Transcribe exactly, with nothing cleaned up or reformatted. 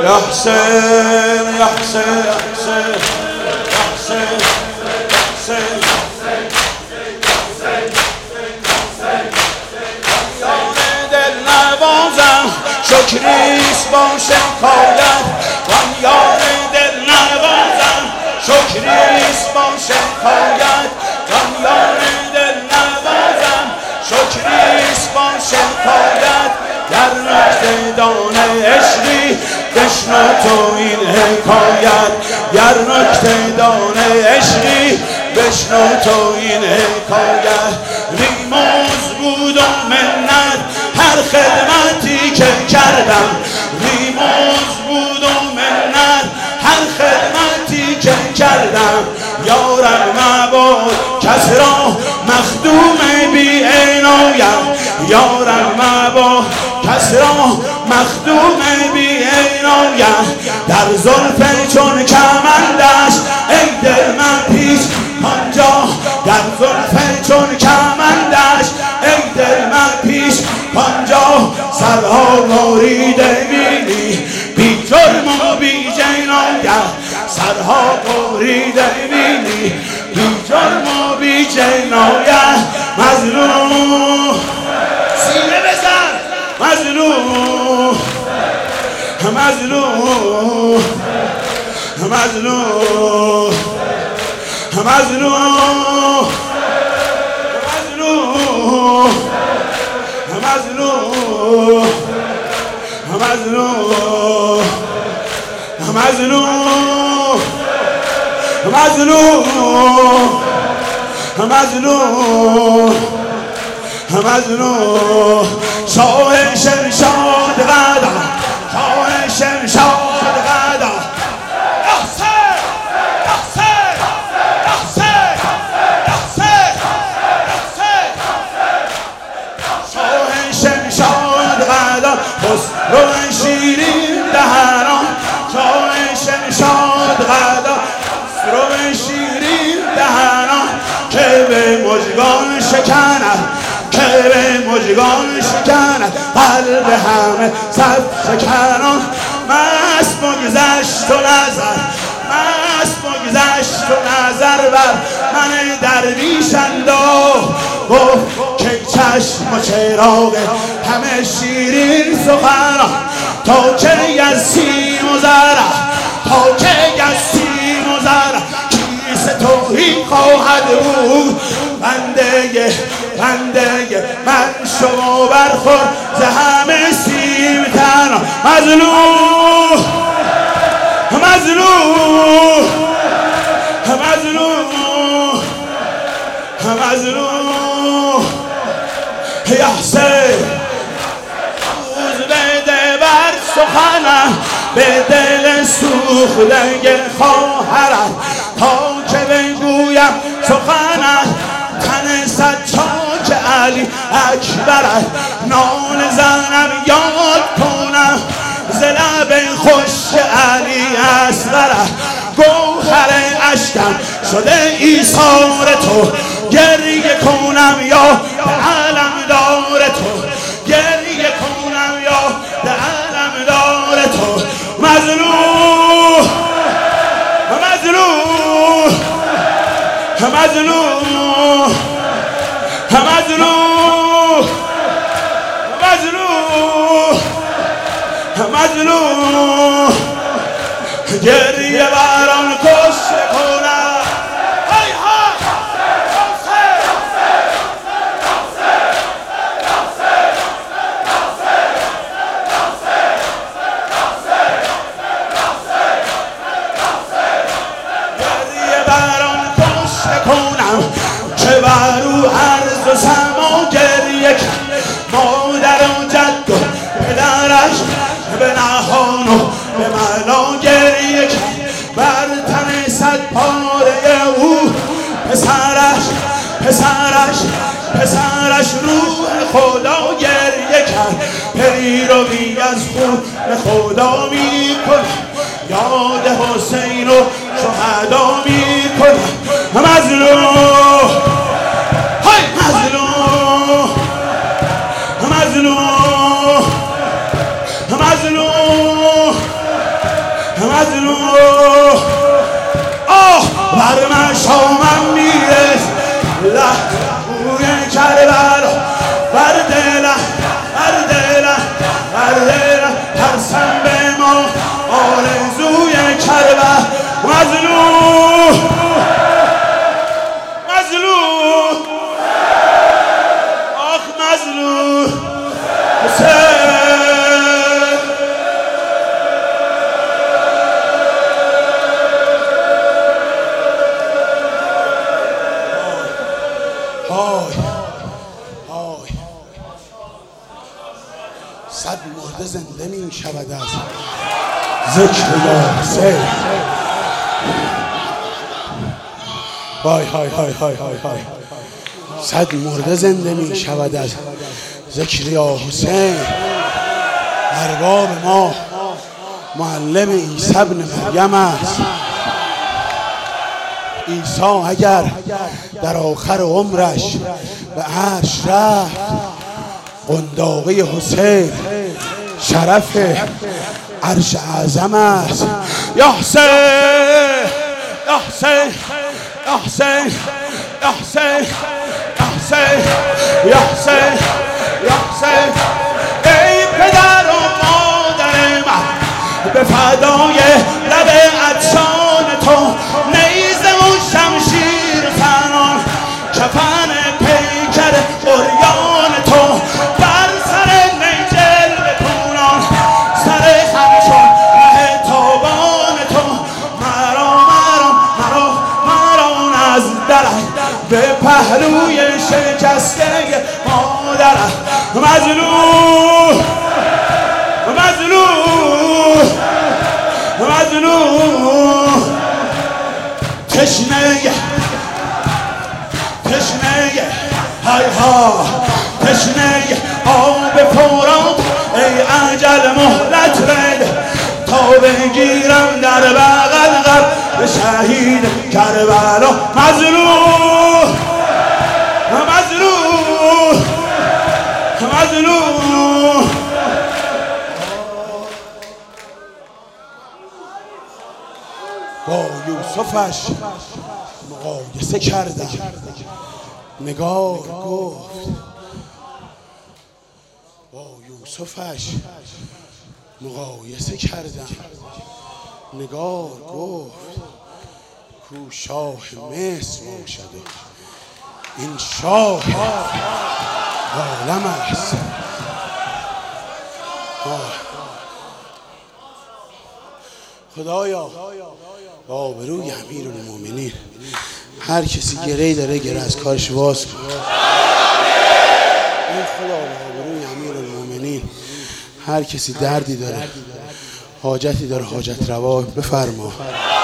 یا حسین یا حسین یا حسین یا حسین دل نوازم شکریست با شکایت وان یار دل نوازم شکریست با شکایت وان یار دل نوازم شکریست با شکایت در نکته دان عشقی بشنو تو این حکایت گر نکته دان عشقی بشنو تو این حکایت ریموز بود و منت هر خدمتی که کردم ریموز بود و منت هر خدمتی که کردم یارم مباد کس را مخدوم بی عنایت یارم مباد کس را مخدوم بی عنایت در زلف چون کمندش ای دل من پیش آنجا در زلف چون کمندش ای دل من پیش آنجا سرها بریده بینی بی جرم و بی جنایت سرها بریده بینی بی جرم و بی جنایت مظلوم سینه بزن مظلوم مظلوم مظلوم مظلوم مظلوم مظلوم مظلوم مظلوم مظلوم مظلوم مظلوم شاه شمشاد غدا شاه شمشاد غدا احسن احسن احسن احسن احسن شاه شمشاد غدا خسرو شیرین دهران شاه شمشاد غدا خسرو شیرین دهران که به مژگان شکند که به مژگان شکند قلب همه صف شکنان مست بگذشت و نظر مست بگذشت و نظر بر من درویش انداخت گفت که چشم و چراغ همه شیرین سخنان تا که از سیم و زره تا که از سیم و زره کیس توهی خواهد بود بنده بنده من شما برخور ز همه سیم تنها مظلوم مظلوم مظلوم مظلوم یا حسین روز بده بر سخنم به دل سوخته خواهرت تا که بگویم سخنت تن سجاد علی اکبرت نان زنم یاد کنم ز لب خوش علی اصغرت گوهر اشکم شده ایثار تو گریه کنم یا به علم دار تو گریه کنم یا به علم دار تو مظلوم مظلوم مظلوم مظلوم مظلوم مظلوم گریه بران کشته کنم های های گریه بران کشته کنم که برو عرض و سما گریه کرد مادر و جد و پدرش به نهان و به ملا گریه کرد بر تن صد پاره او پسرش پسرش پسرش روح خدا گریه کرد پری رو بی از خون خدا می کن یاد حسین و شهدا می کن مظلوم های مظلوم مظلوم مظلوم مظلوم آه بر من شامم میرس لحظوی کربلا بر دلم بر دلم بر دلم ترسم به ما آرزوی کربلا مظلوم مظلوم آخ مظلوم حسین های های صد مرده زنده می شود از ذکر یا حسین. های های های های های های صد مرده زنده می شود از ذکر یا حسین. ارباب ما معلم عیسی ابن مریم است. عیسی اگر در آخر عمرش به عرش رفت، قنداقی حسین شرف عرش اعظم است. یا حسین یا حسین یا حسین یا حسین یا حسین یا حسین یا حسین ای پدر و مادر من به فدای لب عطشان تو، نیزه و شمشیر فنان کفن پیکر عریان تو، بر سر نیجل بپونان سر همچون مه تابان تو، مرا مرا مرا مران از درت به پهلوی شکسته مادرت. مظلوم مظلوم مظلوم تشنه تشنه های ها تشنه آب فرات ای اجل مهلت بده تا بگیرم در بغل قبر شهید کربلا. مظلوم مظلوم مظلوم با یوسفش مقایسه کردم، نگار گفت با یوسفش مقایسه کردم، نگار گفت کو شاه مصر باشد این شاه عالم است. خدایا با آبروی امیرالمومنین هر کسی گره‌ای داره گره از کارش واس کن. ای خدا با آبروی امیرالمومنین هر کسی دردی داره حاجتی داره حاجت روا بفرما.